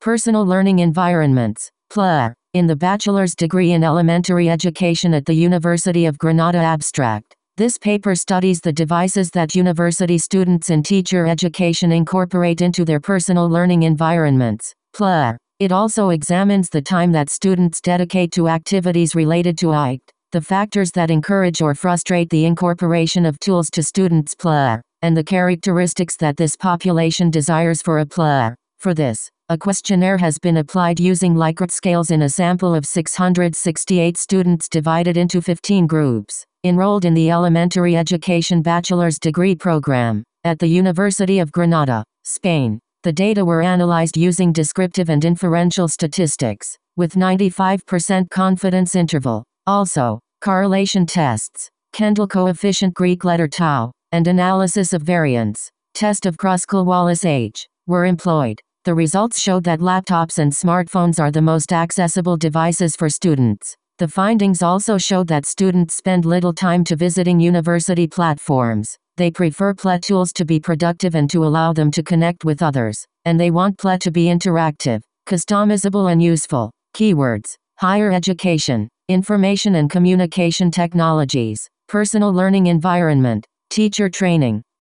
Personal Learning Environments, PLE, in the Bachelor's Degree in Elementary Education at the University of Granada Abstract. This paper studies the devices that university students in teacher education incorporate into their personal learning environments, PLE. It also examines the time that students dedicate to activities related to IT, the factors that encourage or frustrate the incorporation of tools to students' PLE, and the characteristics that this population desires for a PLE. For this, a questionnaire has been applied using Likert scales in a sample of 668 students divided into 15 groups, enrolled in the Elementary Education Bachelor's Degree program, at the University of Granada, Spain. The data were analyzed using descriptive and inferential statistics, with 95% confidence interval. Also, correlation tests, Kendall coefficient Greek letter tau, and analysis of variance, test of Kruskal-Wallis age, were employed. The results showed that laptops and smartphones are the most accessible devices for students. The findings also showed that students spend little time to visiting university platforms. They prefer PLE tools to be productive and to allow them to connect with others, and they want PLE to be interactive, customizable and useful. Keywords: higher education, information and communication technologies, personal learning environment, teacher training.